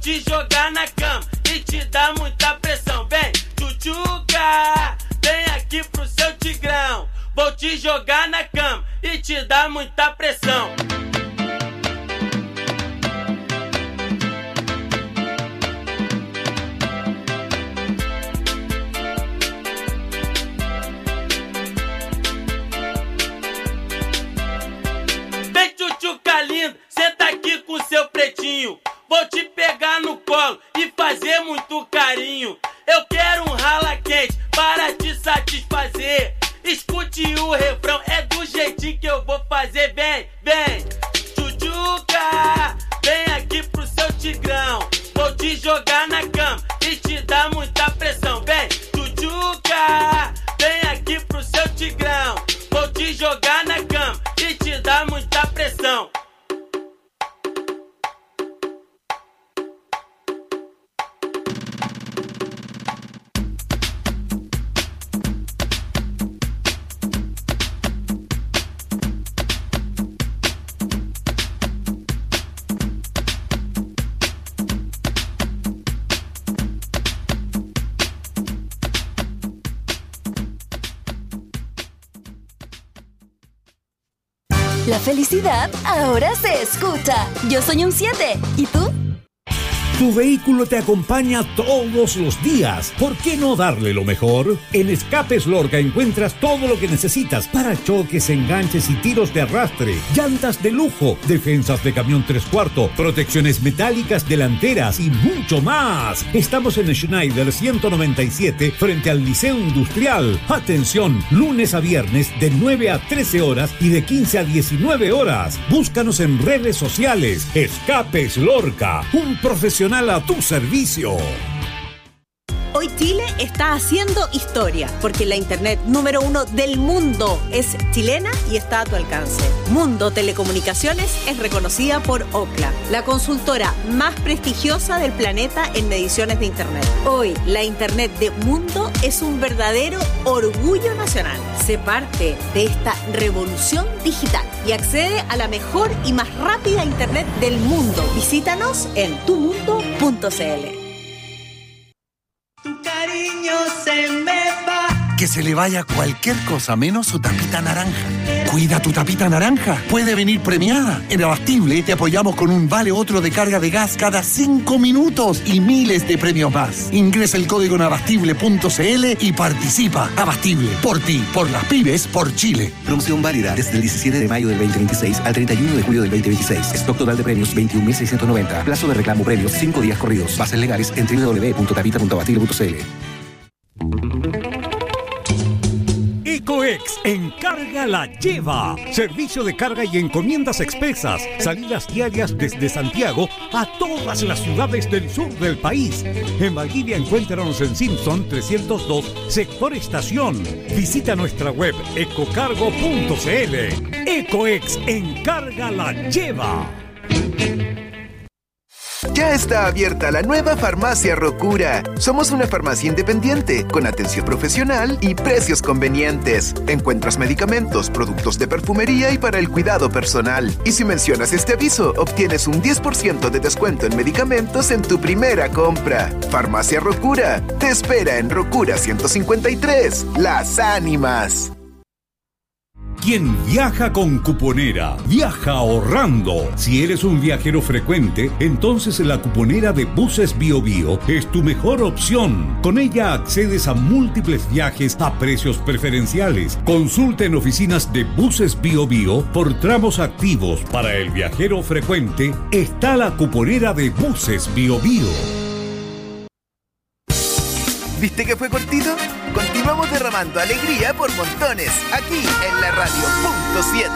te jogar na cama e te dar muita pressão. Vem, tchutchuca, vem aqui pro seu tigrão. Vou te jogar na cama e te dar muita pressão. Vem, tchutchuca lindo, senta aqui com seu pretinho. Vou te pegar no colo e fazer muito carinho. Eu quero um rala quente para te satisfazer. Escute o refrão, é do jeitinho que eu vou fazer. Vem, vem, tchutchuca, vem aqui pro seu tigrão. Vou te jogar na cama e te dar muita pressão. Vem, tchutchuca, vem aqui pro seu tigrão. Vou te jogar na cama e te dar muita pressão. La felicidad ahora se escucha. Yo soy un 7. ¿Y tú? Tu vehículo te acompaña todos los días. ¿Por qué no darle lo mejor? En Escapes Lorca encuentras todo lo que necesitas para choques, enganches y tiros de arrastre, llantas de lujo, defensas de camión 3/4, protecciones metálicas delanteras y mucho más. Estamos en Schneider 197 frente al Liceo Industrial. Atención, lunes a viernes de 9 a 13 horas y de 15 a 19 horas. Búscanos en redes sociales. Escapes Lorca, un profesional a tu servicio. Hoy Chile está haciendo historia porque la internet número 1 del mundo es chilena y está a tu alcance. Mundo Telecomunicaciones es reconocida por Ookla, la consultora más prestigiosa del planeta en mediciones de internet. Hoy la internet de Mundo es un verdadero orgullo nacional. Sé parte de esta revolución digital y accede a la mejor y más rápida internet del mundo. Visítanos en tumundo.cl. Tu cariño se me va. Que se le vaya cualquier cosa menos su tapita naranja. Cuida tu tapita naranja. Puede venir premiada. En Abastible te apoyamos con un vale otro de carga de gas cada 5 minutos y miles de premios más. Ingresa el código en abastible.cl y participa. Abastible. Por ti, por las pymes, por Chile. Promoción válida desde el 17 de mayo del 2026 al 31 de julio del 2026. Stock total de premios 21.690. Plazo de reclamo premios 5 días corridos. Bases legales en www.tapita.abastible.cl. Ecoex encarga la lleva. Servicio de carga y encomiendas expresas. Salidas diarias desde Santiago a todas las ciudades del sur del país. En Valdivia encuéntranos en Simpson 302, sector estación. Visita nuestra web ecocargo.cl. Ecoex encarga la lleva. Ya está abierta la nueva Farmacia Rocura. Somos una farmacia independiente, con atención profesional y precios convenientes. Encuentras medicamentos, productos de perfumería y para el cuidado personal. Y si mencionas este aviso, obtienes un 10% de descuento en medicamentos en tu primera compra. Farmacia Rocura te espera en Rocura 153, Las Ánimas. Quien viaja con Cuponera, viaja ahorrando. Si eres un viajero frecuente, entonces la Cuponera de Buses Bio Bio es tu mejor opción. Con ella accedes a múltiples viajes a precios preferenciales. Consulta en oficinas de Buses Bio Bio por tramos activos. Para el viajero frecuente está la Cuponera de Buses Bio Bio. ¿Viste que fue cortito? Continuamos derramando alegría por montones, aquí en la radio Punto 7.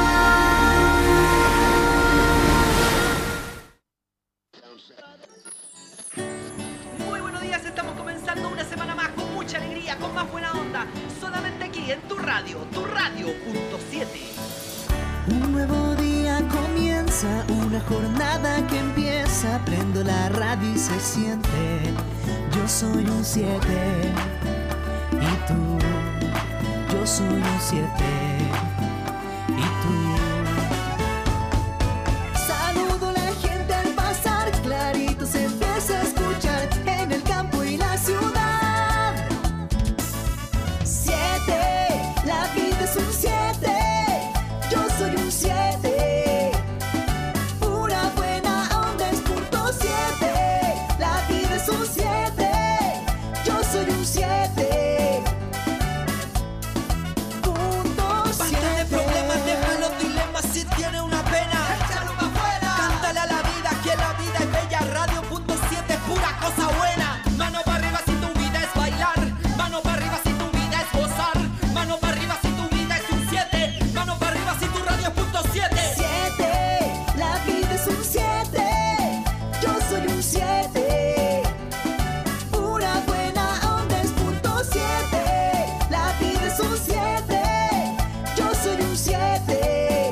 Muy buenos días, estamos comenzando una semana más con mucha alegría, con más buena onda. Solamente aquí en tu radio Punto 7. Un nuevo día comienza, una jornada que empieza. Prendo la radio y se siente. Yo soy un 7 y tú, yo soy un 7 y tú. Saludo a la gente al pasar, clarito se ve es un 7. Yo soy un 7. Una buena onda es punto 7. La vida es un 7. Yo soy un 7.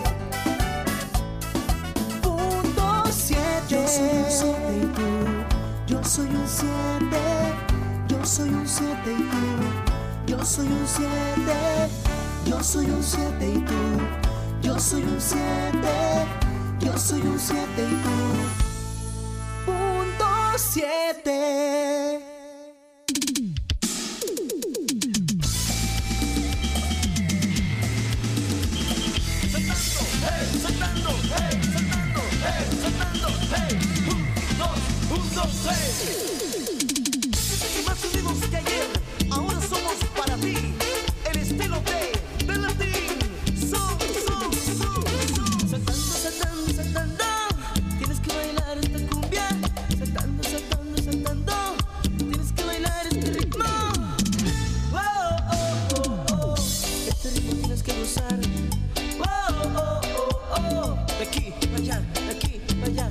Punto 7. Yo soy un 7 y tú. Yo soy un 7. Yo soy un 7 y tú. Yo soy un 7. Yo soy un 7 y tú. Yo soy un 7. Yo soy un 7 y tú. Punto 7. Saltando, hey, 1, 2, 3. Y más unidos que ayer, ahora somos para ti. El estilo de latín. Saltando, tienes que bailar esta cumbia. Saltando, tienes que bailar este ritmo. Oh. Este ritmo tienes que gozar. Oh. De aquí para allá, de aquí para allá.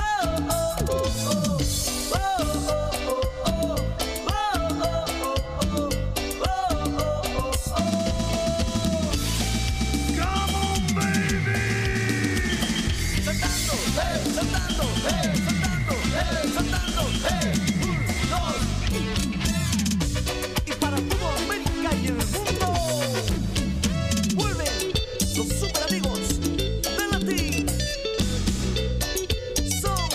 Y para toda América y el mundo, vuelven los super amigos de Latín. Son.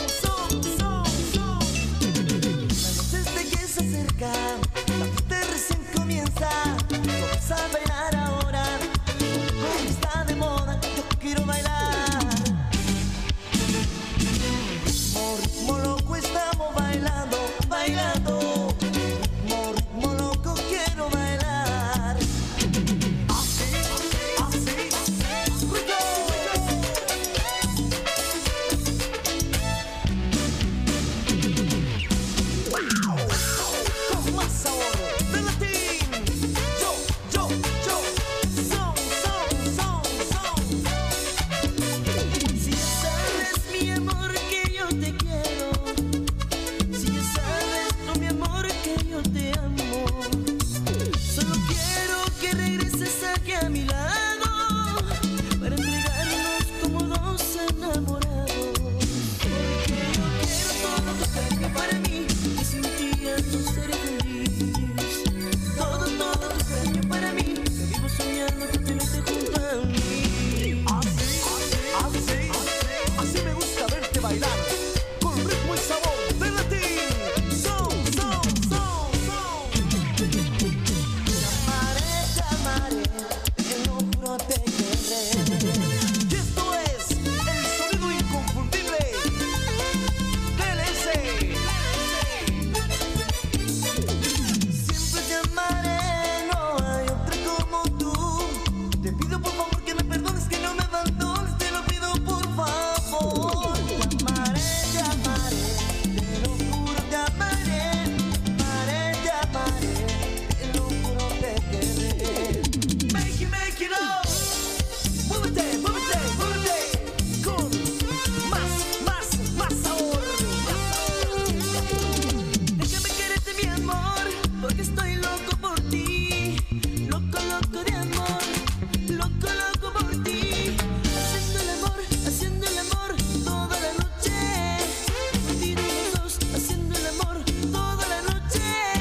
La noche que se acerca, la fiesta recién comienza. Vamos a bailar ahora, como está de moda, yo quiero bailar. Ritmo loco estamos bailando. Ritmo loco quiero bailar. Así. Con más sabor de Latín. Yo. Son. Si ya sabes, mi amor, que yo te quiero. Si ya sabes, no, mi amor, que yo te amo. Solo quiero que regreses aquí a mi lado para entregarnos como dos enamorados. Porque yo quiero todo tu cariño para mí, y sin ti ya no seré feliz. Todo tu cariño para mí, que vivo soñando que tenerte junto a mí. Así me gusta verte bailar, con ritmo y sabor de Latín. Son. Te amaré, te lo juro, te querré. Y esto es el sonido inconfundible del S. Siempre te amaré, no hay otra como tú. Te pido por favor que me perdones, que no me abandones, te lo pido por favor. Te amaré, te lo juro, te amaré. Te lo juro, te querré. Make it up. Muévete, con más sabor. Déjame quererte, mi amor, porque estoy loco por ti. Loco de amor, loco por ti. Haciendo el amor toda la noche. Contigo los dos, haciendo el amor toda la noche.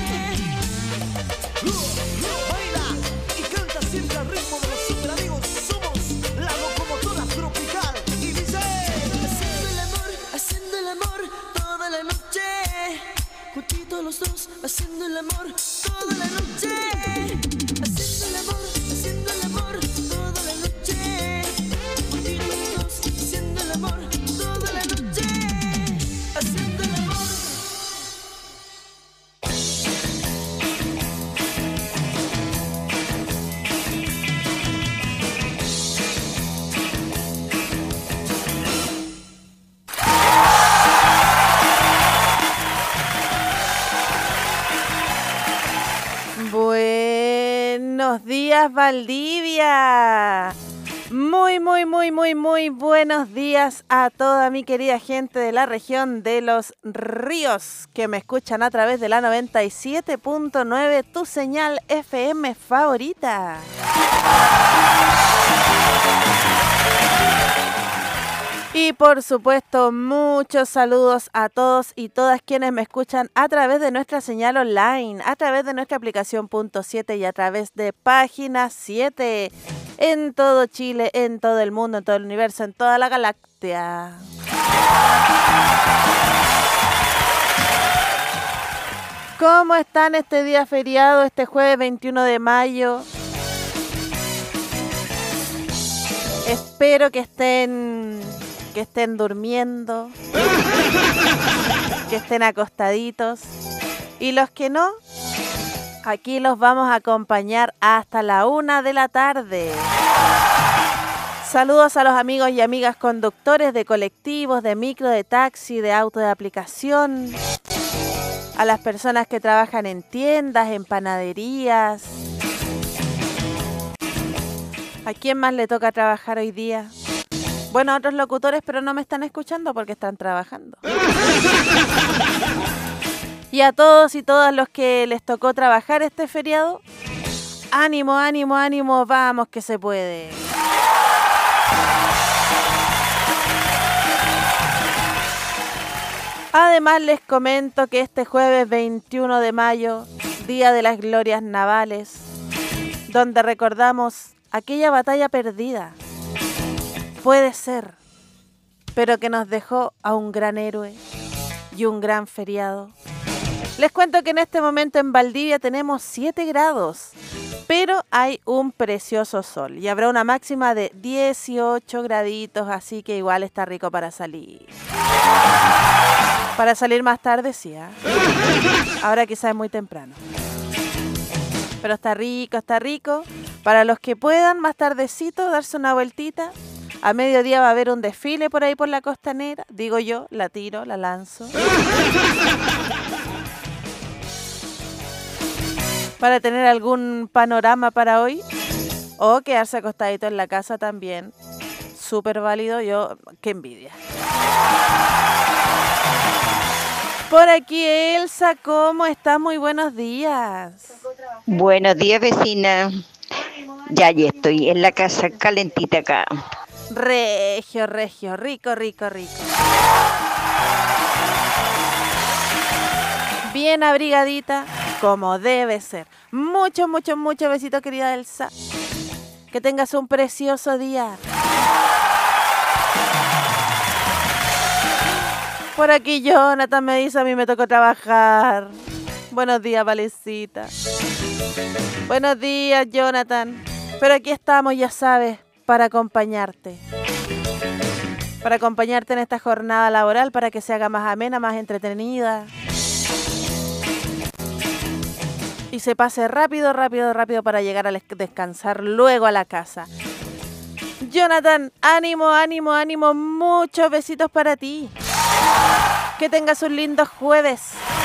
Baila y canta siempre al ritmo de los super amigos. Somos la locomotora tropical. Y dice: haciendo el amor toda la noche. Juntitos los dos, haciendo el amor toda la noche. Haciendo el amor toda la noche. Juntitos los dos, haciendo el amor toda la noche. Haciendo el amor. Buenos días, Valdivia. Muy buenos días a toda mi querida gente de la región de Los Ríos que me escuchan a través de la 97.9, tu señal FM favorita. Y por supuesto, muchos saludos a todos y todas quienes me escuchan a través de nuestra señal online, a través de nuestra aplicación Punto 7 y a través de Página 7. En todo Chile, en todo el mundo, en todo el universo, en toda la galaxia. ¿Cómo están este día feriado, este jueves 21 de mayo? Espero que estén durmiendo, que estén acostaditos. Y los que no, aquí los vamos a acompañar hasta la 1 de la tarde. Saludos a los amigos y amigas conductores de colectivos, de micro, de taxi, de auto de aplicación. A las personas que trabajan en tiendas, en panaderías. ¿A quién más le toca trabajar hoy día? Bueno, a otros locutores, pero no me están escuchando porque están trabajando. Y a todos y todas los que les tocó trabajar este feriado, ánimo, ánimo, ánimo, vamos que se puede. Además les comento que este jueves 21 de mayo, Día de las Glorias Navales, donde recordamos aquella batalla perdida, puede ser, pero que nos dejó a un gran héroe y un gran feriado. Les cuento que en este momento en Valdivia tenemos 7 grados, pero hay un precioso sol y habrá una máxima de 18 graditos, así que igual está rico para salir. Para salir más tarde, sí, ¿eh? Ahora quizás es muy temprano. Pero está rico. Para los que puedan, más tardecito, darse una vueltita. A mediodía va a haber un desfile por ahí por la costanera. Digo yo, la tiro, la lanzo. Para tener algún panorama para hoy. O quedarse acostadito en la casa también. Súper válido, qué envidia. Por aquí Elsa, ¿cómo estás? Muy buenos días. Buenos días, vecina. Ya estoy en la casa calentita acá. Regio, rico. Bien abrigadita, como debe ser. Mucho besito, querida Elsa. Que tengas un precioso día. Por aquí Jonathan me dice, a mí me tocó trabajar. Buenos días, Valecita. Buenos días, Jonathan. Pero aquí estamos, ya sabes, para acompañarte. Para acompañarte en esta jornada laboral, para que se haga más amena, más entretenida. Y se pase rápido para llegar a descansar luego a la casa. Jonathan, ánimo, muchos besitos para ti. Que tengas un lindo jueves.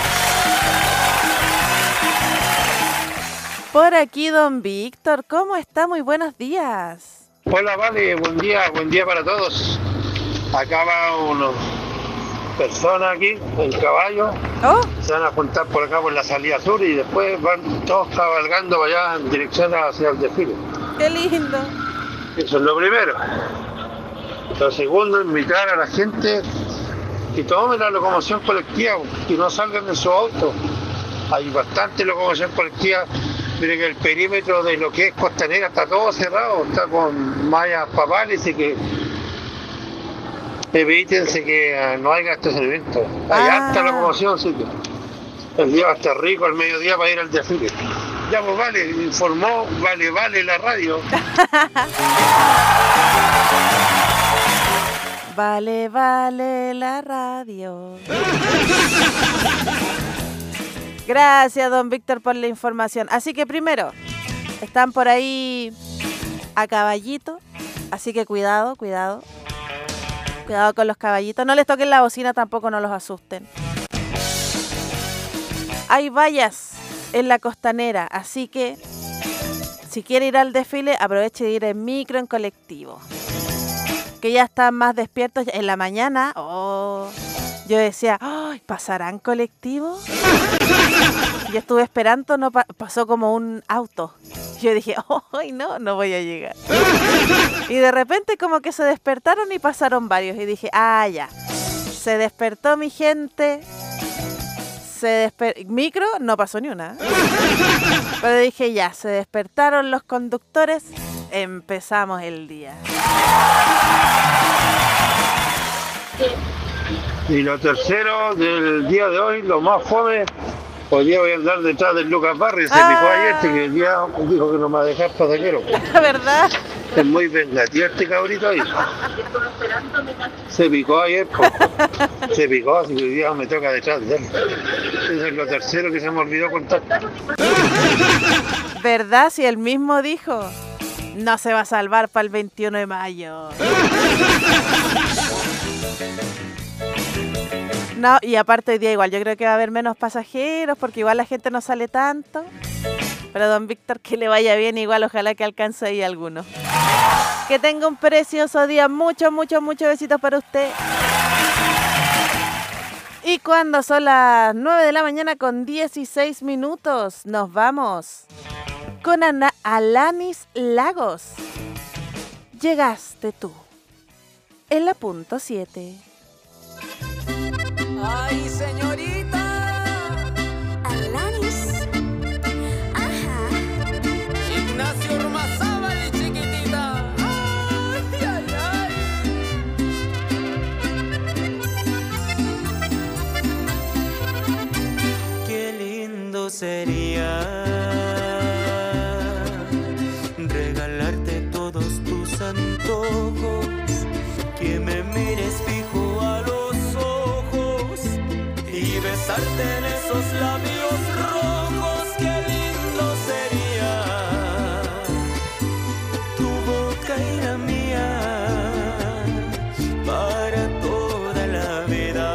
Por aquí, don Víctor, ¿cómo está? Muy buenos días. Hola, Vale, buen día para todos. Acá va unas personas aquí, en caballo. ¿Oh? Se van a juntar por acá por la salida sur y después van todos cabalgando allá en dirección hacia el desfile. ¡Qué lindo! Eso es lo primero. Lo segundo, invitar a la gente que tomen la locomoción colectiva, que no salgan de su auto. Hay bastante locomoción colectiva. Miren que el perímetro de lo que es Costanera está todo cerrado, está con mallas papales y que evítense que no haya estacionamiento. Hay harta locomoción, sí que el día va a estar rico al mediodía para ir al desfile. Ya pues Vale, informó Vale la radio. Vale la radio. Gracias, don Víctor, por la información. Así que primero, están por ahí a caballito, así que cuidado con los caballitos. No les toquen la bocina, tampoco no los asusten. Hay vallas en la costanera, así que si quiere ir al desfile, aproveche de ir en micro, en colectivo. Que ya están más despiertos en la mañana. Oh, yo decía, ¡ay! ¿Pasarán colectivo? Yo estuve esperando, no pasó como un auto. Yo dije, ¡ay, no voy a llegar! Y de repente como que se despertaron y pasaron varios. Y dije, ya. Se despertó mi gente. Micro, no pasó ni una. Pero dije, ya, se despertaron los conductores. Empezamos el día. Y lo tercero del día de hoy, lo más fome, hoy día voy a andar detrás del Lucas Barrio. Se picó ayer, que el día dijo que no me va a dejar pasajero. La verdad. Es muy vengativo este cabrito ahí. Se picó ayer, se picó, así que hoy día me toca detrás de él. Eso es lo tercero que se me olvidó contar. ¿Verdad? Si él mismo dijo, no se va a salvar para el 21 de mayo. No, y aparte hoy día igual, yo creo que va a haber menos pasajeros porque igual la gente no sale tanto. Pero don Víctor, que le vaya bien igual, ojalá que alcance ahí alguno. Que tenga un precioso día, muchos besitos para usted. Y cuando son las 9 de la mañana con 16 minutos, nos vamos con Alanis Lagos. Llegaste tú, en la punto 7. Ay, señorita. Alanis. Ajá. Ignacio Ormazábal, chiquitita. Ay, ay, ay. Qué lindo sería regalarte todos tus antojos, que me mires fijo a los ojos y besarte en esos labios rojos. Qué lindo sería tu boca y la mía para toda la vida.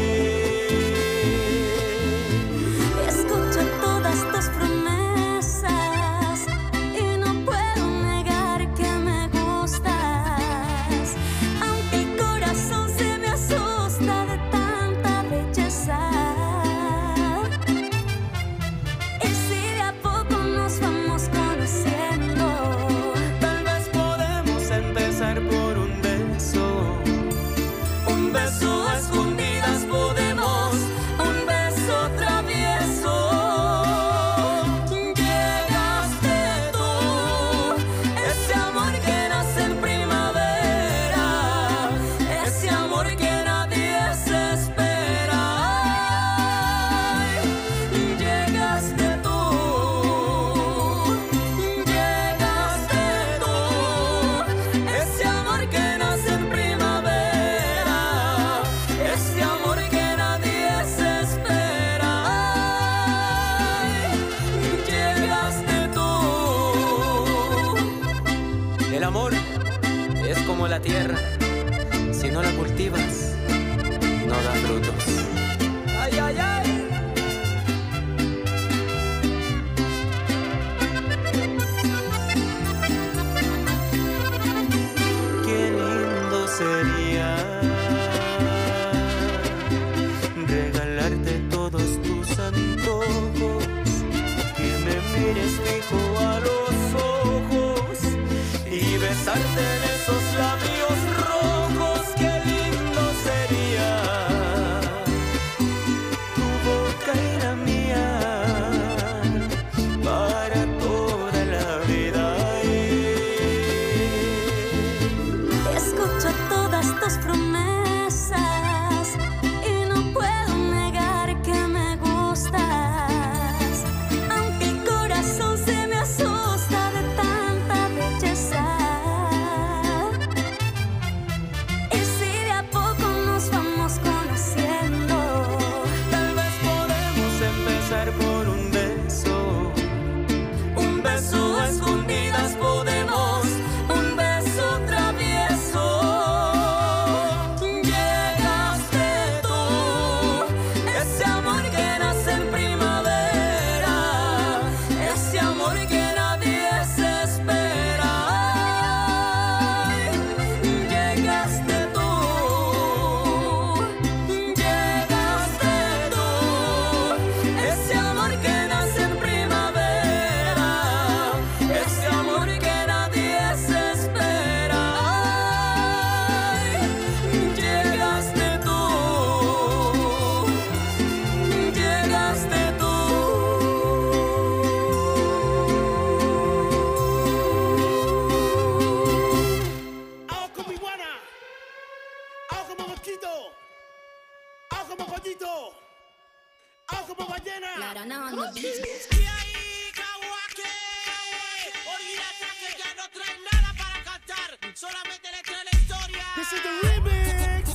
Escucho todas tus promesas y no puedo negar que me gustas, aunque el corazón se me asusta de tanta belleza. Y si de a poco nos vamos conociendo, Tal vez podemos empezar por un beso a escondidas podemos, un beso travieso. Llegaste tú, ese amor que nace en primavera, ese amor que nadie se espera. Ay, llegaste tú, ese amor que nace en primavera, ese amor que nadie se espera. Ay, llegaste tú. El amor es como la tierra, si no la cultivas, no da frutos. Ay, ay, ay. Qué lindo sería regalarte todos tus antojos, que me mires fijo a los ojos y besarte en esos labios rojos. Qué lindo sería como pollito, hago como ballena. La arana on the beat. Y ahí, Kawake, olvídate que ya no traen nada para cantar, solamente le traen la historia. This is the remix.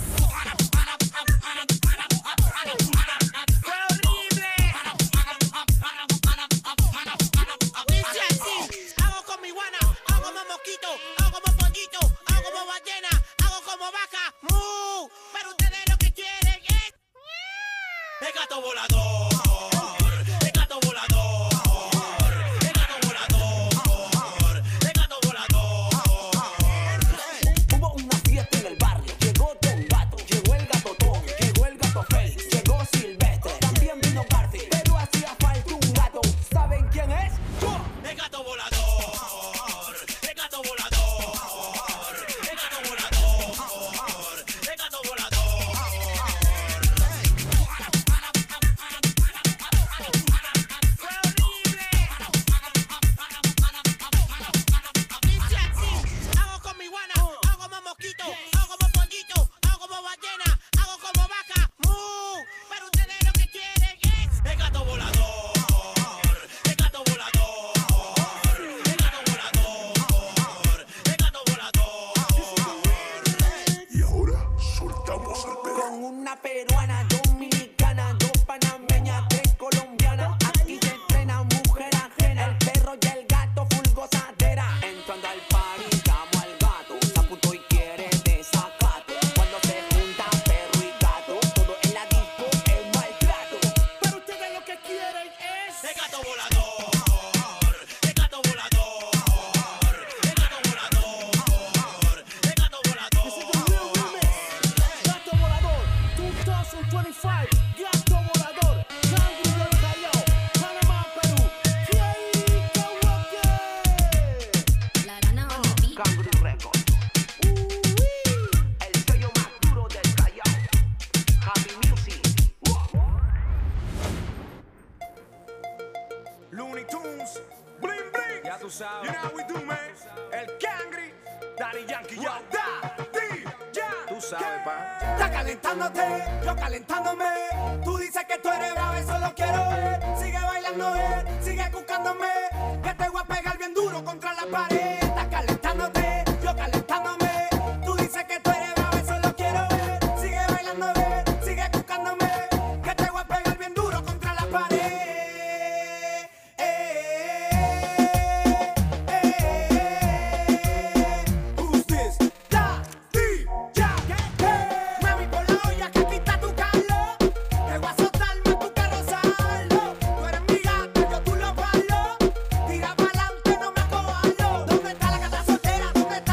¿Dónde está la gata soltera? ¿Dónde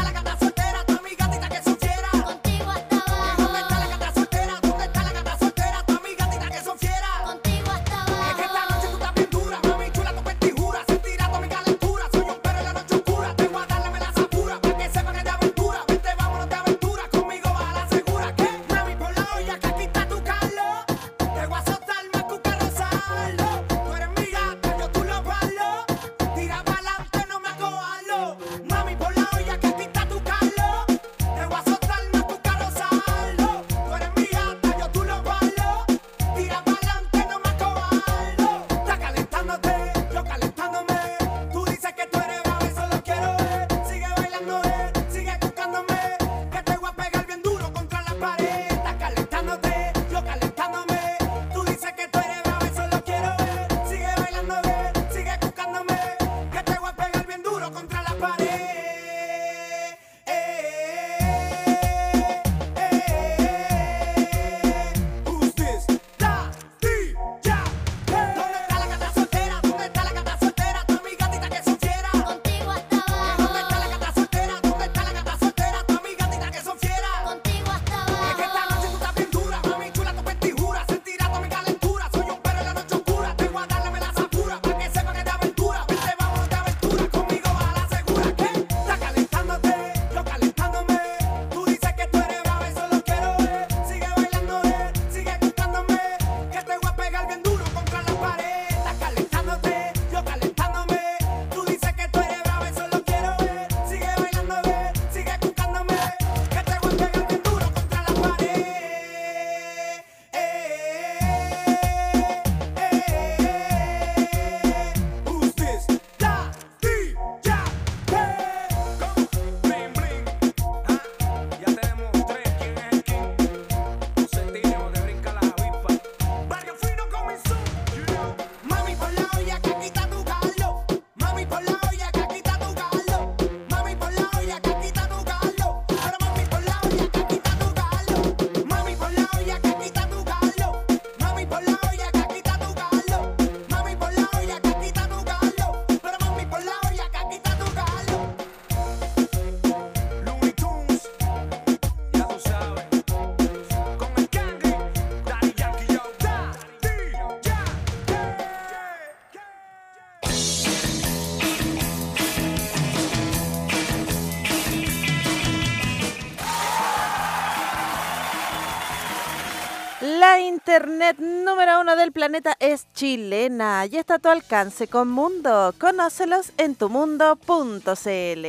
La internet número 1 del planeta es chilena y está a tu alcance con Mundo. Conócelos en tumundo.cl.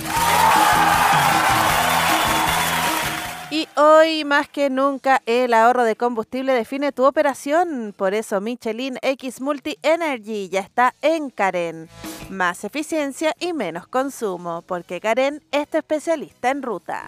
Y hoy más que nunca el ahorro de combustible define tu operación. Por eso Michelin X Multi Energy ya está en Karen. Más eficiencia y menos consumo, porque Karen es tu especialista en ruta.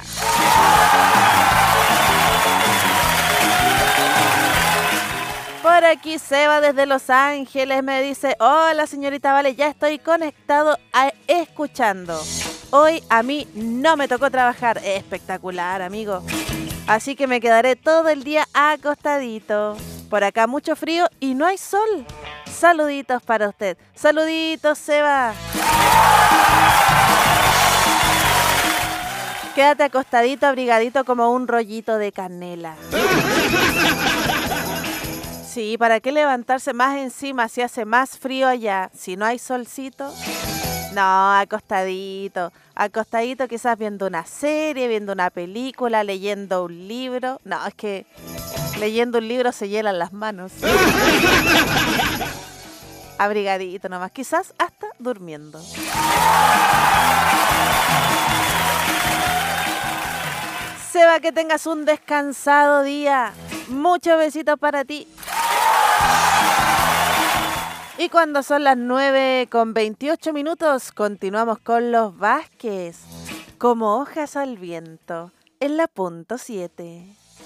Por aquí Seba desde Los Ángeles me dice: hola señorita Vale, ya estoy conectado escuchando. Hoy a mí no me tocó trabajar. Espectacular, amigo. Así que me quedaré todo el día acostadito. Por acá mucho frío y no hay sol. Saluditos para usted. Saluditos, Seba. Quédate acostadito, abrigadito como un rollito de canela. Sí, ¿para qué levantarse más encima si hace más frío allá? Si no hay solcito. No, acostadito. Acostadito quizás viendo una serie, viendo una película, leyendo un libro. No, es que leyendo un libro se hielan las manos. Abrigadito nomás, quizás hasta durmiendo. Seba, que tengas un descansado día. Muchos besitos para ti. Y cuando son las 9:28, continuamos con los Vázquez. Como hojas al viento, en la punto 7.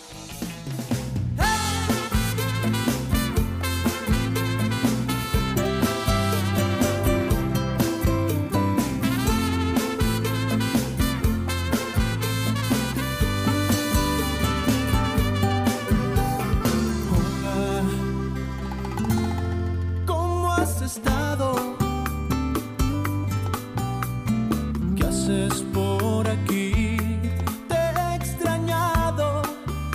Estado, ¿qué haces por aquí? Te he extrañado.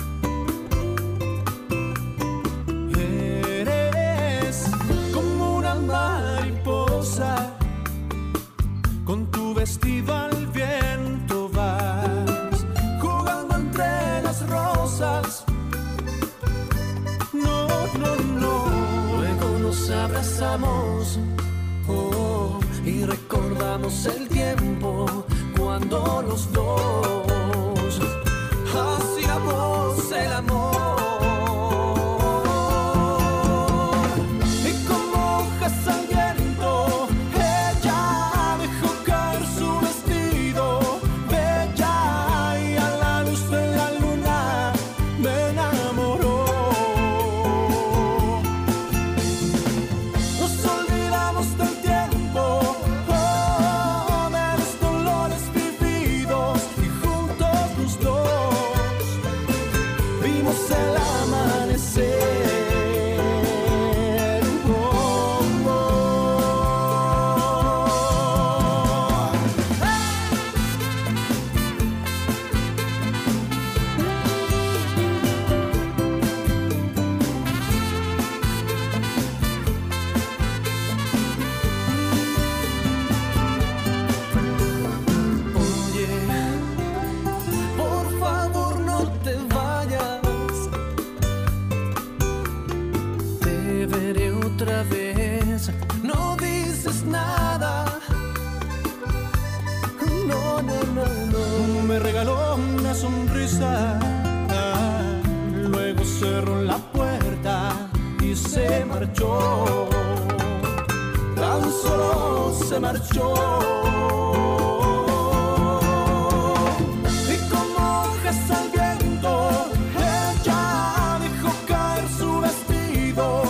Eres como una mariposa, con tu vestido al viento vas, jugando entre las rosas. No, no, no. Luego nos abrazamos, oh, y recordamos el tiempo cuando los dos hacíamos el amor. Y como hojas al viento, ella dejó caer su vestido, bella, y a la luz de la luna me enamoró. No dices nada. No, no, no, no. Me regaló una sonrisa, luego cerró la puerta y se marchó. Tan solo se marchó. Y como hojas al viento, ella dejó caer su vestido.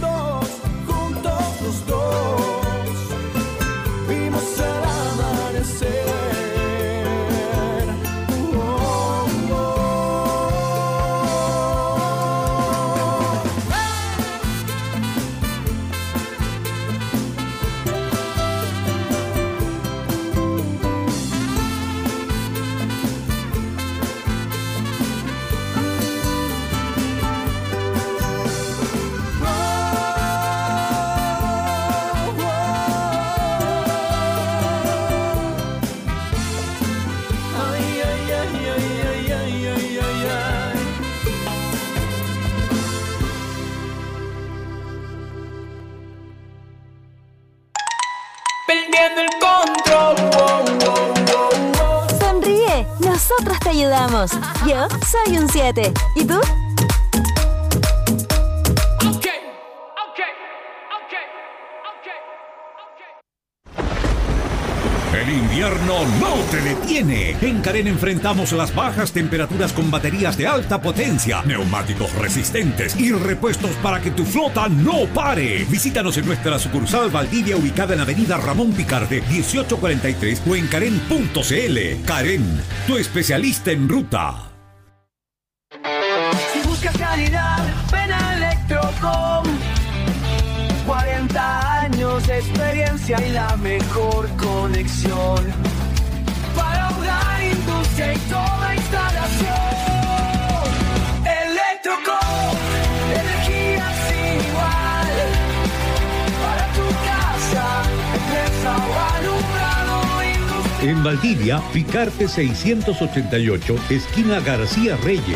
Vimos el amanecer. nosotros te ayudamos. Yo soy un 7. ¿Y tú? El invierno no te detiene. En Karen enfrentamos las bajas temperaturas con baterías de alta potencia, neumáticos resistentes y repuestos para que tu flota no pare. Visítanos en nuestra sucursal Valdivia, ubicada en Avenida Ramón Picarde, 1843, o en karen.cl. Karen, tu especialista en ruta. Si buscas calidad, ven a Electrocom. 40 años de experiencia y la mejor conexión para hogar, industria y toda instalación. Electrocom, energía sin igual para tu casa, empresa o alumbrado industrial. En Valdivia, Picarte 688, esquina García Reyes.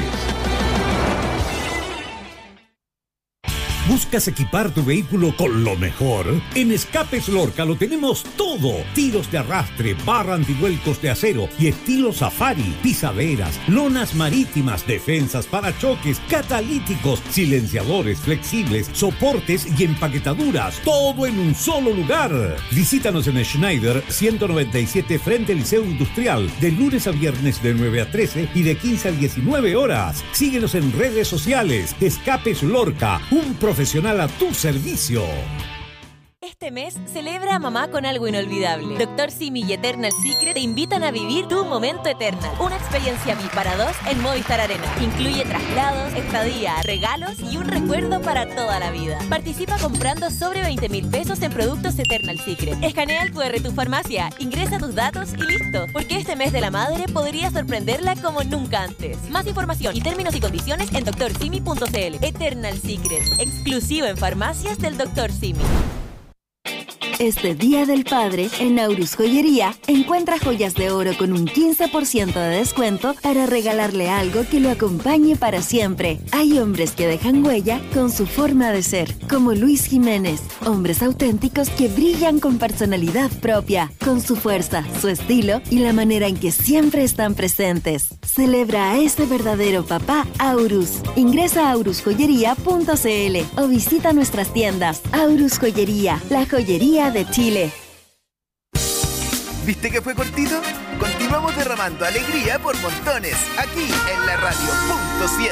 ¿Buscas equipar tu vehículo con lo mejor? En Escapes Lorca lo tenemos todo. Tiros de arrastre, barra antivuelcos de acero y estilo safari, pisaderas, lonas marítimas, defensas, parachoques, catalíticos, silenciadores flexibles, soportes y empaquetaduras. Todo en un solo lugar. Visítanos en Schneider 197 frente al Liceo Industrial, de lunes a viernes de 9 a 13 y de 15 a 19 horas. Síguenos en redes sociales. Escapes Lorca, un profesional a tu servicio. Este mes celebra a mamá con algo inolvidable. Dr. Simi y Eternal Secret te invitan a vivir tu momento Eternal. Una experiencia VIP para 2 en Movistar Arena. Incluye traslados, estadía, regalos y un recuerdo para toda la vida. Participa comprando sobre 20.000 pesos en productos Eternal Secret. Escanea el QR tu farmacia, ingresa tus datos y listo. Porque este mes de la madre podría sorprenderla como nunca antes. Más información y términos y condiciones en drsimi.cl. Eternal Secret, exclusivo en farmacias del Dr. Simi. Este Día del Padre, en Aurus Joyería, encuentra joyas de oro con un 15% de descuento para regalarle algo que lo acompañe para siempre. Hay hombres que dejan huella con su forma de ser, como Luis Jiménez. Hombres auténticos que brillan con personalidad propia, con su fuerza, su estilo y la manera en que siempre están presentes. Celebra a ese verdadero papá Aurus. Ingresa a aurusjoyería.cl o visita nuestras tiendas. Aurus Joyería, la joyería de Chile. ¿Viste que fue cortito? Continuamos derramando alegría por montones, aquí en la radio punto 7.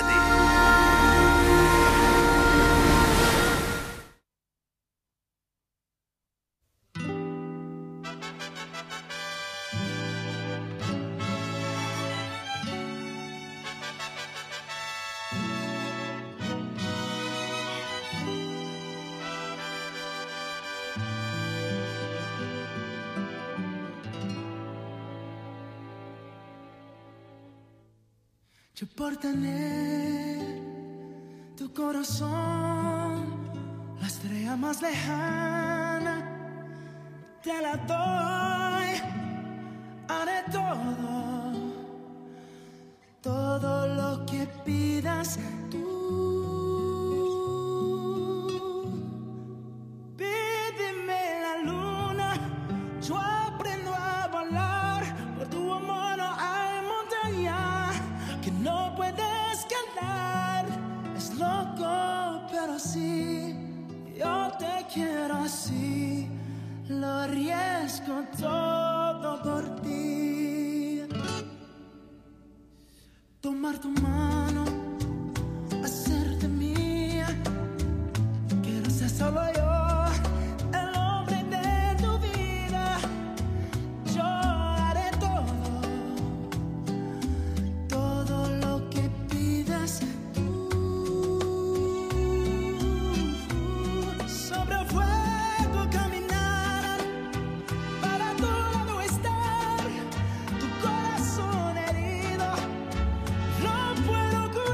Yo por tener tu corazón, la estrella más lejana, te la doy, haré todo lo que pidas tú. Pídeme la luna, yo aprendo a volar, por tu amor no hay montaña que no puedes escalar. Es loco, pero sí, yo te quiero así. Lo arriesgo todo por ti. Tomar tu mano, hacerte mía. Quiero ser solo yo, el hombre de tu vida. Yo haré todo lo que pidas tú. Sobre el fuego caminar, para tu lado estar. Tu corazón herido no puedo curar.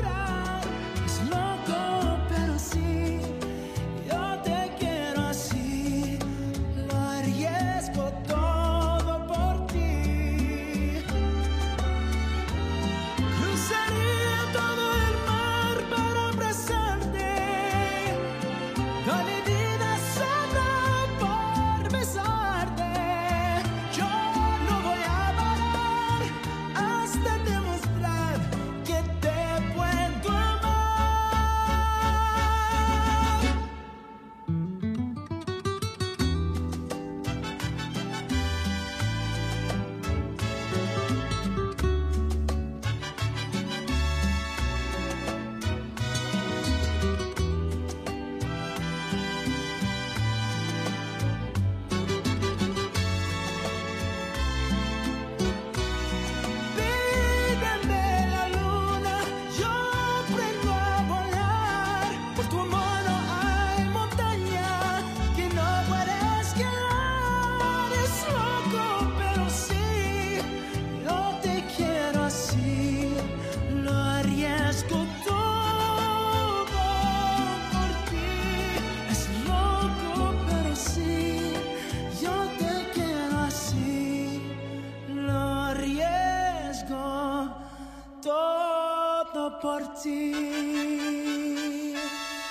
por ti.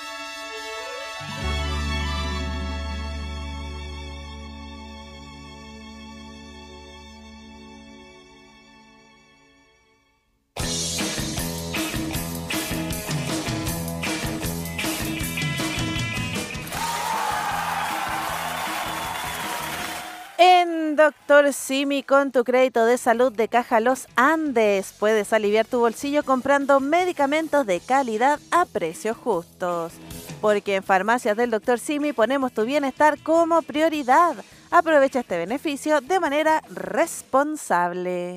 En Dr. Simi, con tu crédito de salud de Caja Los Andes, puedes aliviar tu bolsillo comprando medicamentos de calidad a precios justos. Porque en Farmacias del Dr. Simi ponemos tu bienestar como prioridad. Aprovecha este beneficio de manera responsable.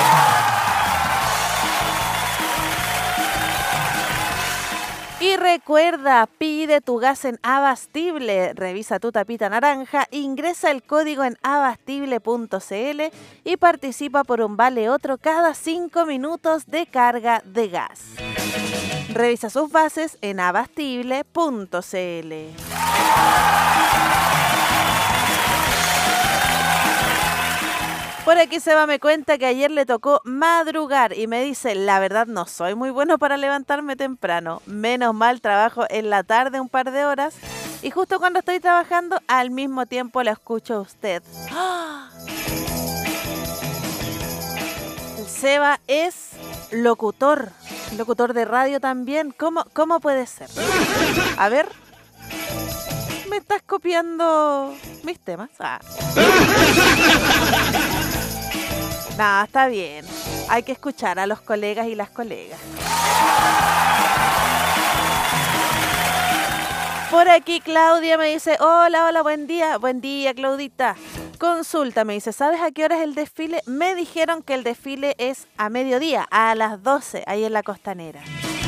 Y recuerda, pide tu gas en Abastible. Revisa tu tapita naranja, ingresa el código en abastible.cl y participa por un vale otro cada 5 minutos de carga de gas. Revisa sus bases en abastible.cl. Por aquí Seba me cuenta que ayer le tocó madrugar y me dice, la verdad no soy muy bueno para levantarme temprano. Menos mal trabajo en la tarde un par de horas y justo cuando estoy trabajando al mismo tiempo la escucho a usted. ¡Ah! El Seba es locutor de radio también. ¿Cómo puede ser? A ver, me estás copiando mis temas. Ah. No, está bien. Hay que escuchar a los colegas y las colegas. Por aquí Claudia me dice, hola, buen día. Buen día, Claudita. Consulta, me dice, ¿sabes a qué hora es el desfile? Me dijeron que el desfile es a mediodía, a las 12, ahí en la Costanera.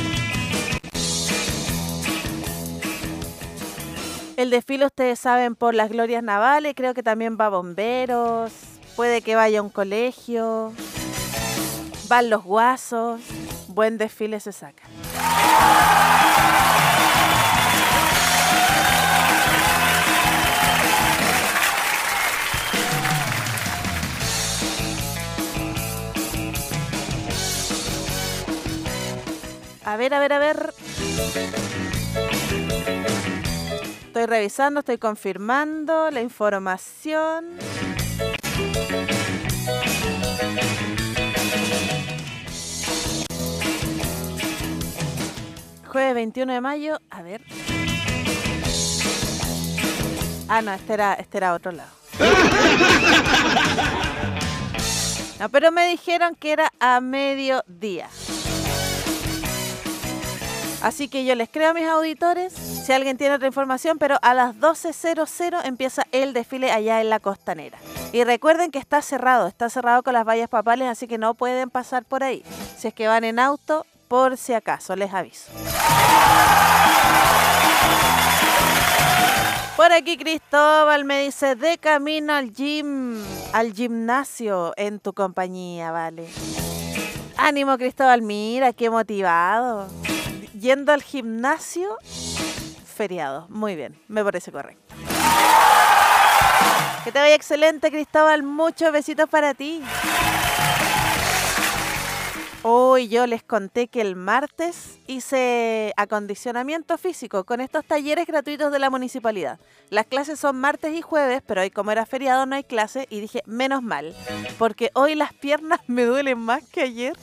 El desfile, ustedes saben, por las glorias navales, creo que también va bomberos. Puede que vaya a un colegio, van los guasos, buen desfile se saca. A ver. Estoy revisando, estoy confirmando la información. Jueves 21 de mayo, a ver. Ah, no, este era otro lado. No, pero me dijeron que era a mediodía. Así que yo les creo a mis auditores, si alguien tiene otra información, pero a las 12:00 empieza el desfile allá en la Costanera. Y recuerden que está cerrado con las vallas papales, así que no pueden pasar por ahí. Si es que van en auto, por si acaso, les aviso. Por aquí Cristóbal me dice, de camino al gimnasio en tu compañía, vale. Ánimo Cristóbal, mira, qué motivado. Yendo al gimnasio, feriado. Muy bien, me parece correcto. Que te vaya excelente, Cristóbal. Muchos besitos para ti. Hoy yo les conté que el martes hice acondicionamiento físico con estos talleres gratuitos de la municipalidad. Las clases son martes y jueves, pero hoy como era feriado no hay clase y dije, menos mal, porque hoy las piernas me duelen más que ayer.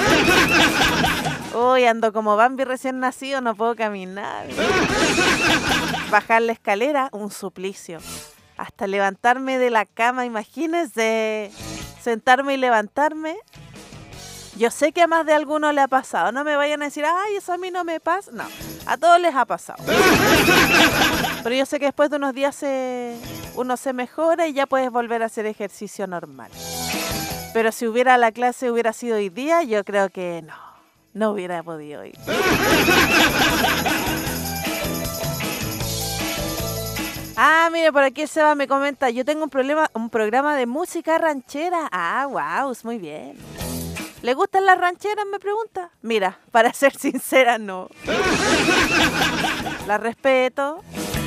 Hoy ando como Bambi recién nacido, no puedo caminar. Bajar la escalera, un suplicio. Hasta levantarme de la cama, imagínense, sentarme y levantarme. Yo sé que a más de alguno le ha pasado. No me vayan a decir, ay, eso a mí no me pasa. No, a todos les ha pasado. Pero yo sé que después de unos días uno se mejora y ya puedes volver a hacer ejercicio normal. Pero si hubiera la clase, hubiera sido hoy día, yo creo que no hubiera podido ir. Ah, mire, por aquí Seba me comenta, yo tengo un programa de música ranchera. Ah, wow, muy bien. ¿Le gustan las rancheras? Me pregunta. Mira, para ser sincera, no. La respeto.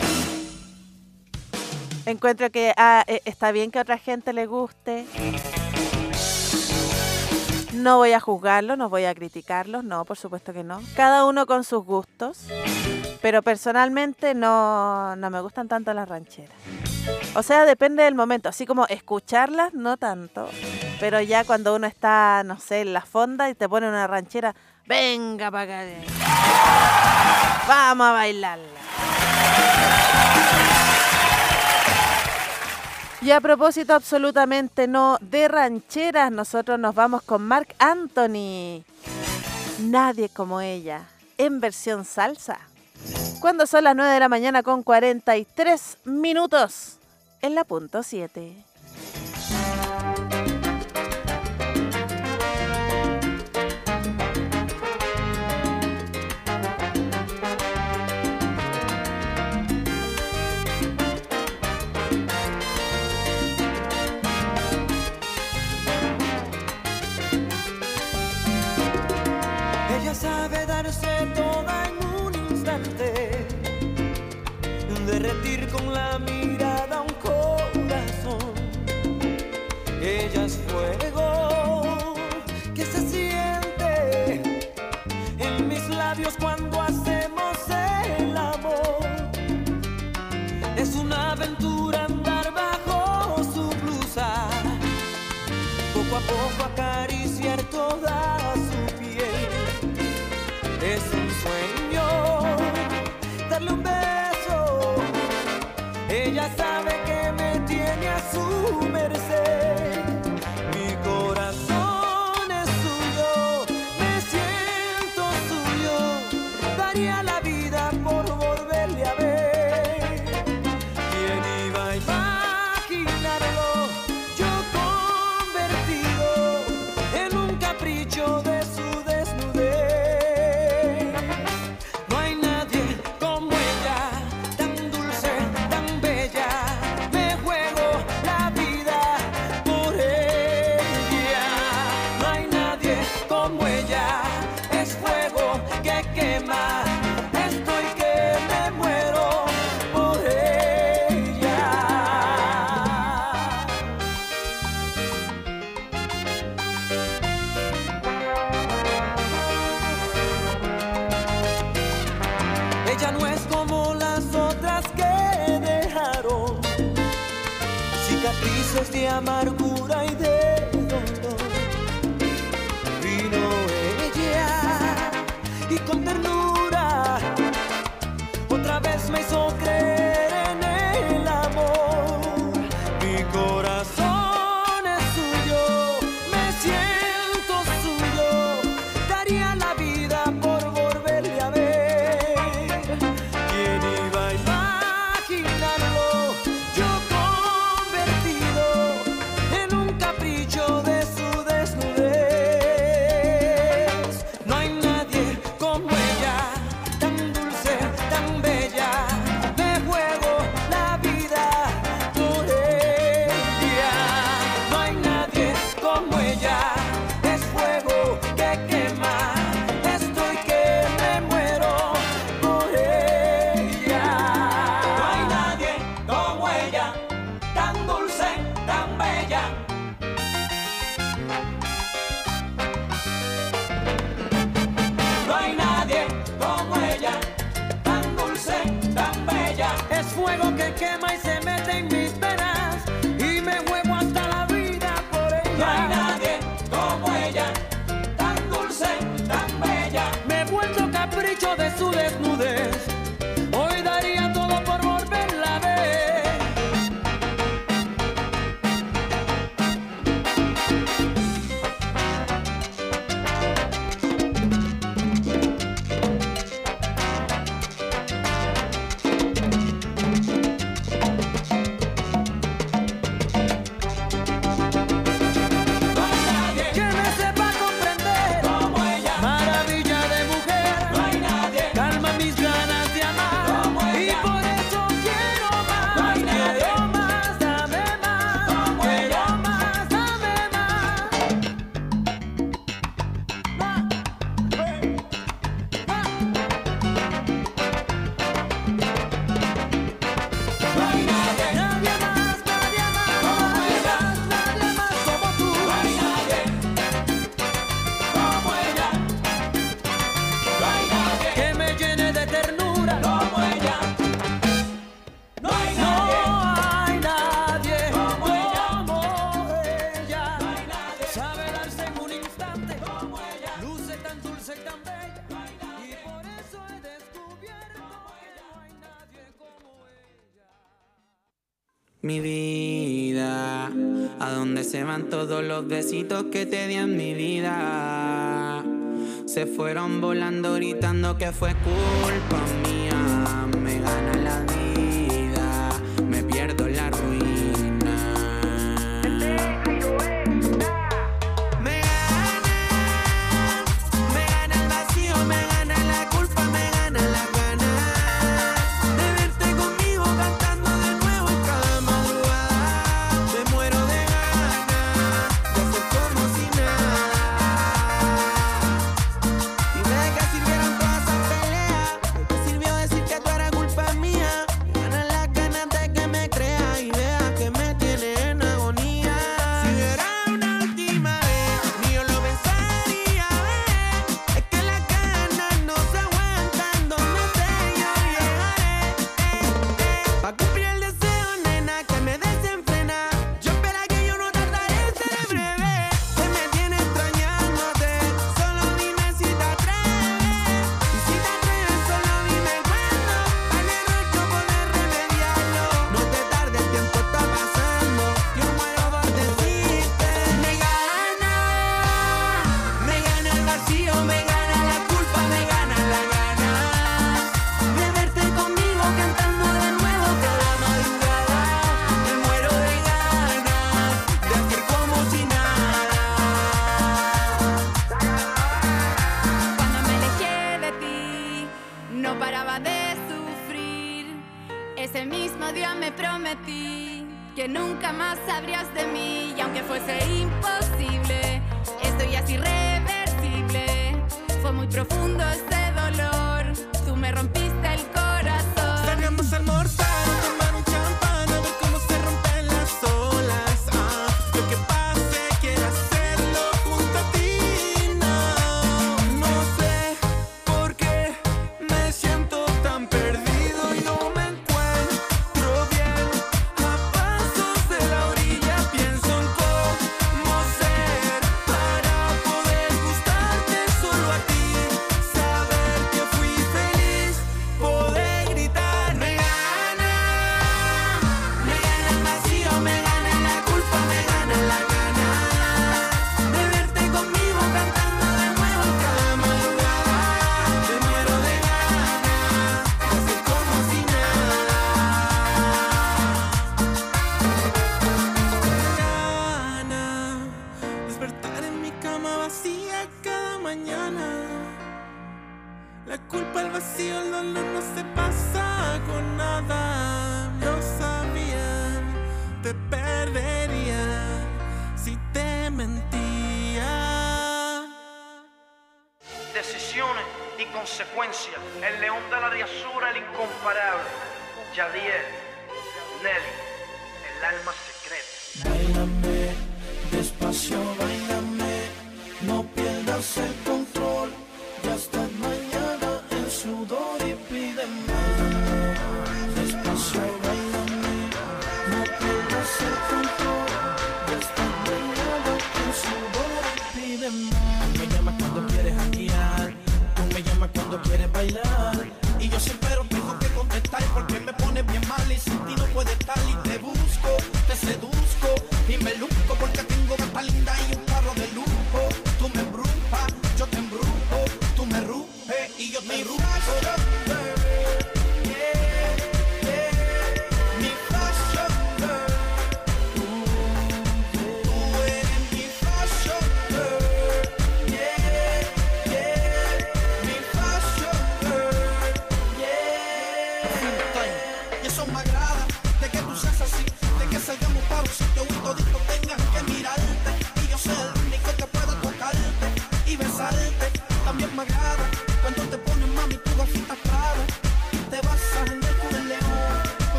Encuentro que está bien que a otra gente le guste. No voy a juzgarlos, no voy a criticarlos, no, por supuesto que no. Cada uno con sus gustos, pero personalmente no me gustan tanto las rancheras. O sea, depende del momento, así como escucharlas, no tanto. Pero ya cuando uno está, no sé, en la fonda y te pone una ranchera, venga para acá, vamos a bailarla. Y a propósito absolutamente no de rancheras, nosotros nos vamos con Marc Anthony. Nadie como ella, en versión salsa. Cuando son las 9 de la mañana con 43 minutos, en la punto 7. Ella sabe darse toda en un instante, derretir con la mirada un corazón. Ella es fuego que se siente en mis labios cuando hacemos el amor. Es una aventura andar bajo su blusa, poco a poco acariciar toda su piel. Es un sueño darle un beso. Ella sabe que me tiene a su merced. Mi corazón es suyo, me siento suyo. Daría la vida por volverle a ver. ¿Quién iba a imaginarlo? Yo convertido en un capricho de su desnudez. No hay nadie como ella, tan dulce, tan bella. Me juego la vida por ella. No hay nadie como ella, es fuego que quema. Estoy que me muero por ella. Ella no es como las otras que dejaron cicatrices de amargura y de dolor. Vino ella y con ternura otra vez me hizo creer en el amor. Mi corazón es suyo, me siento suyo. Daría la vida por volverle a ver. ¿Quién iba a imaginarlo? Yo convertido en un capricho de su desnudez. No hay nadie como ella, tan dulce, tan bella. Me juego la vida por ella. No hay nadie como ella, es fuego que quema. Estoy que me muero por ella. No hay nadie como ella, tan dulce, tan bella. No hay nadie como ella, tan dulce, tan bella. Es fuego que quema y se mete en mis venas y me juego hasta la vida por ella. No hay nadie como ella, tan dulce, tan bella. Me he vuelto capricho de su desnudez. Hoy daría todo por volverla a ver. mi vida. ¿A dónde se van todos los besitos que te di en mi vida? Se fueron volando gritando que fue culpa mía. Me gana la vida, me pierdo la ruina.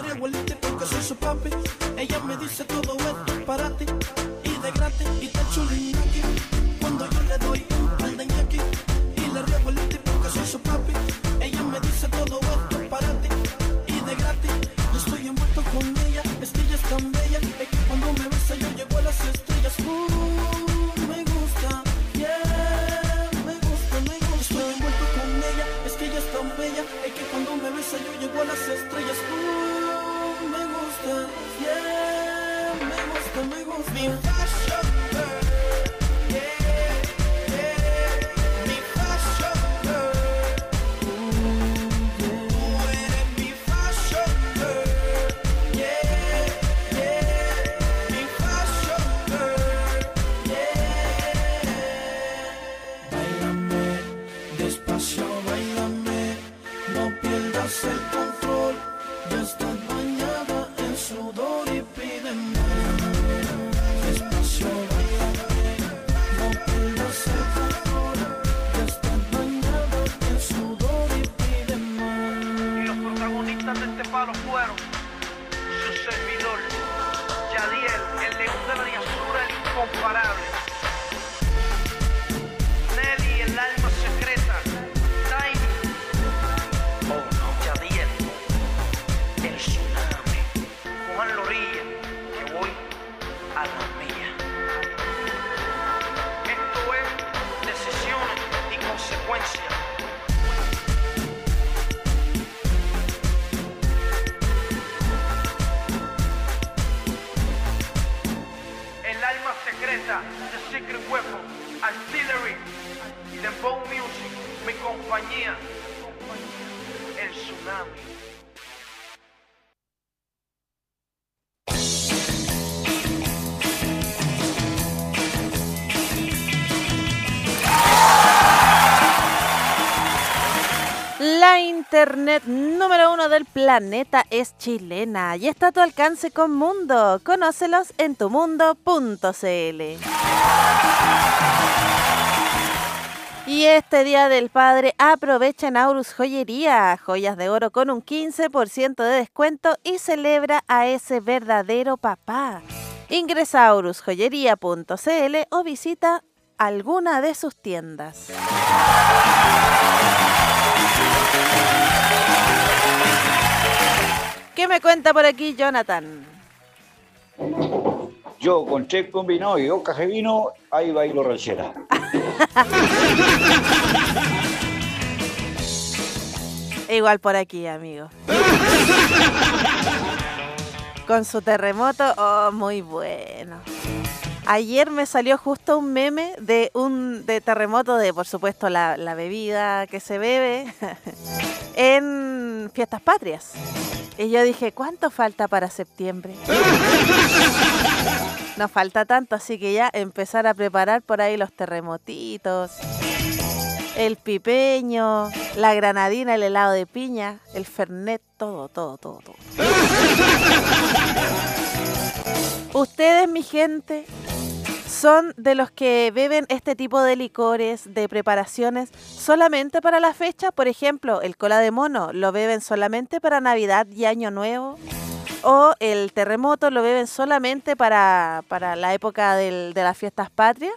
Ella me dice todo esto para ti y de gratis y te chulo. tan bella, es que cuando me besa yo llego a las estrellas. Me gusta, yeah, me gusta, me gusta. Estoy envuelto con ella, es que ella es tan bella, es que cuando me besa yo llego a las estrellas. Me gusta, yeah, me gusta, me gusta. Mi fashion girl, yeah, yeah, mi fashion girl. Tú eres mi fashion girl, yeah, yeah, mi fashion girl, yeah. Báilame, despacio, báilame, no pierdas el control, ya estás bañada en sudor y pídeme. Despacio, báilame, no pierdas el control, ya estás bañada en sudor y pídeme. Y los protagonistas de este palo fueron su servidor, Yadiel, el león de la diosura, el incomparable, Nelly, el alma secreta, Tiny, oh no, Yadiel, el tsunami, Juan Lorilla, que voy a la mía. Esto es decisiones y consecuencias. El alma secreta, The Secret Weapon, Artillery, Dembow Music, mi compañía, el tsunami. La internet número 1 del planeta es chilena y está a tu alcance con Mundo. Conócelos en tumundo.cl. Y este Día del Padre aprovecha en Aurus Joyería, joyas de oro con un 15% de descuento y celebra a ese verdadero papá. Ingresa a aurusjoyería.cl o visita alguna de sus tiendas. ¿Qué me cuenta por aquí, Jonathan? Yo con 3 combinados y 2 cajas de vino, ahí bailo ranchera. Igual por aquí, amigo. Con su terremoto, oh, muy bueno. Ayer me salió justo un meme de terremoto de, por supuesto, la bebida que se bebe en fiestas patrias. Y yo dije, ¿cuánto falta para septiembre? No falta tanto, así que ya empezar a preparar por ahí los terremotitos, el pipeño, la granadina, el helado de piña, el fernet, todo. Ustedes, mi gente, son de los que beben este tipo de licores, de preparaciones, solamente para la fecha. Por ejemplo, el cola de mono lo beben solamente para Navidad y Año Nuevo. O el terremoto lo beben solamente para la época de las fiestas patrias.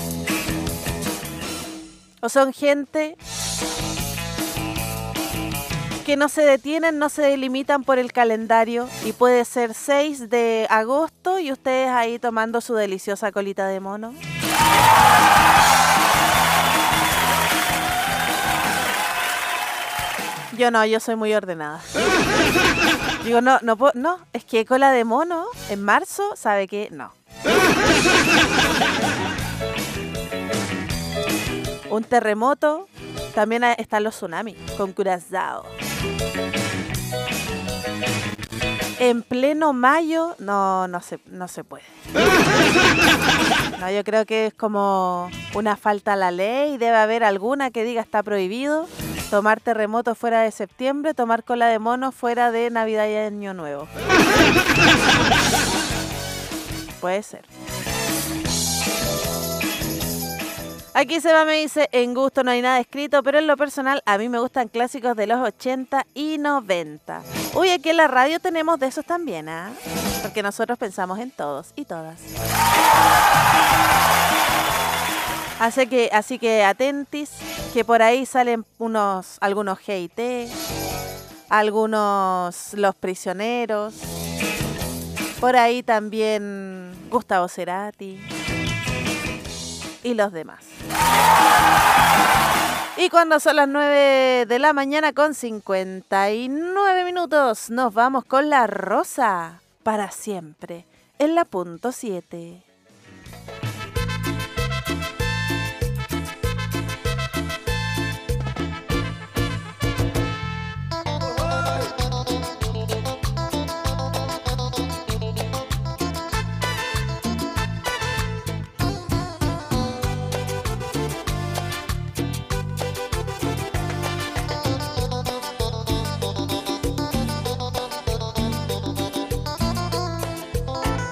O son gente que no se detienen, no se delimitan por el calendario y puede ser 6 de agosto y ustedes ahí tomando su deliciosa colita de mono. Yo no, yo soy muy ordenada. Digo, no, es que cola de mono en marzo, ¿sabe qué? No. Un terremoto, también están los tsunamis con Curazao. En pleno mayo, no se puede. No, yo creo que es como una falta a la ley. Debe haber alguna que diga está prohibido tomar terremoto fuera de septiembre, tomar cola de mono fuera de Navidad y Año Nuevo. Puede ser. Aquí Seba me dice, en gusto no hay nada escrito, pero en lo personal a mí me gustan clásicos de los 80 y 90. Uy, aquí en la radio tenemos de esos también, ¿ah? Porque nosotros pensamos en todos y todas. Así que atentis, que por ahí salen algunos GIT, algunos Los Prisioneros, Por ahí también Gustavo Cerati y los demás. Y cuando son las 9 de la mañana con 59 minutos, nos vamos con La Rosa para siempre en la punto 7.